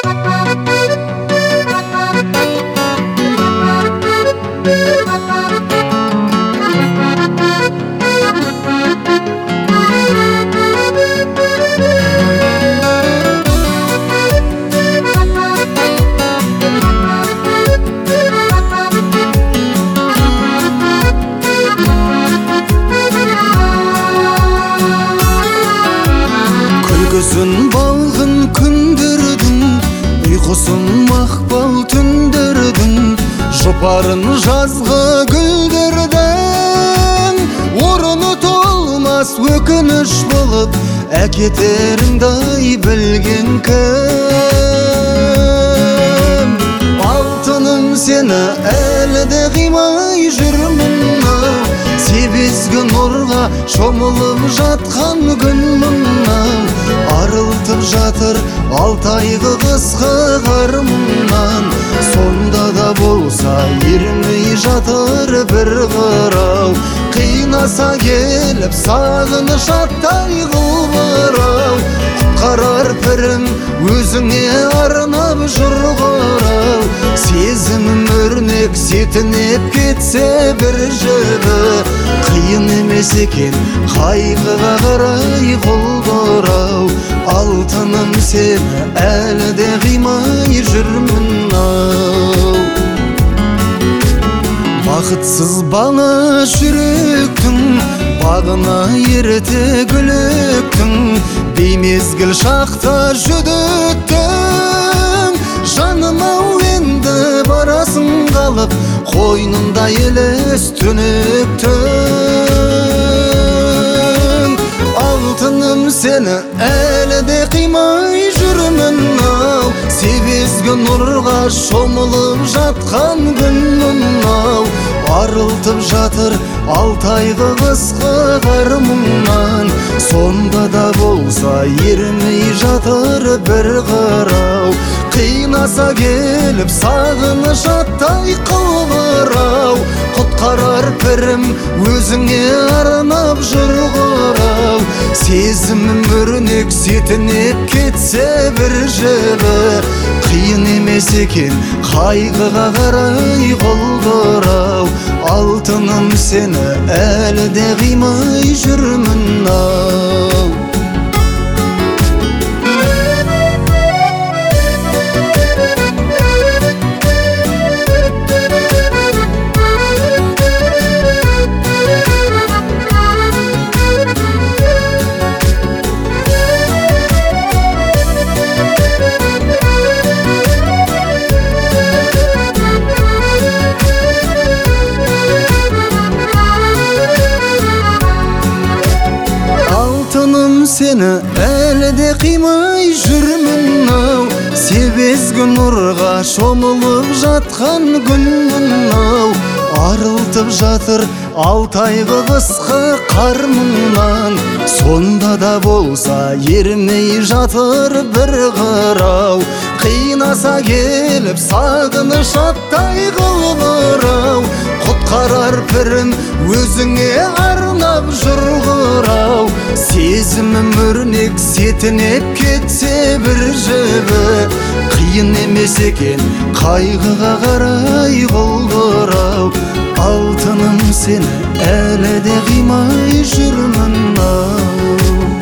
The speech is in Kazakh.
Күлкісін балғын күндердің, ұйқысын мақпал түндердің, жұпарын жазғы гүлдердің, орыны толмас өкініш болып әкетеріңдай білген кім? Алтыным, сені әлі де қимай жүрмін, себезгі нұрға шомылып жатқан күн мұнан, арылтып жатыр алтайғы қысқы қарымнан. Сонда да болса ермей жатыр бір қырау, қинаса келіп сағыныш аттай қылбырау. Құтқарар пірім өзіңе арнап жүр қарау, сезімім өрнек сетінеп кетсе бір жібі. Қиын емес екен қайғыға қарай құлдырау, алтыным, сені әлі де қимай жүрмін ау. Бақытсыз бала жүректің бағына ерте гүлектің, беймезгіл шақта жүдеттің. Жаным-ау, енді барасың қалып, қойнында елес түнектің. Алтыным, сені әлі де қимай жүрмін ау, себезгі нұрға шомылып жатқан күн мұнау, арылтып жатыр алтайғы қысқы қарымнан. Сонда да болса ермей жатыр бір қырау, қинаса келіп сағыныш аттай қылбырау. Құтқарар пірім өзіңе арнап жүр қарау, сезімім өрнек сетінеп кетсе бір жібі. Қиын емес екен қайғыға қарай құлдырау, алтыным, сені әлі де қимай жүрмін ау. Сені әлі де қимай жүрмін ау, себезгі нұрға шомылып жатқан күн мұнау, арылтып жатыр алтайғы қысқы қарымнан. Сонда да болса ермей жатыр бір қырау, қинаса келіп сағыныш аттай қылбырау. Құтқарар пірім өзіңе арнап жүр қарау, сезімім өрнек сетінеп кетсе бір жібі. Қиын емес екен қайғыға қарай құлдырау, алтыным, сені әлі де қимай жүрмін ау.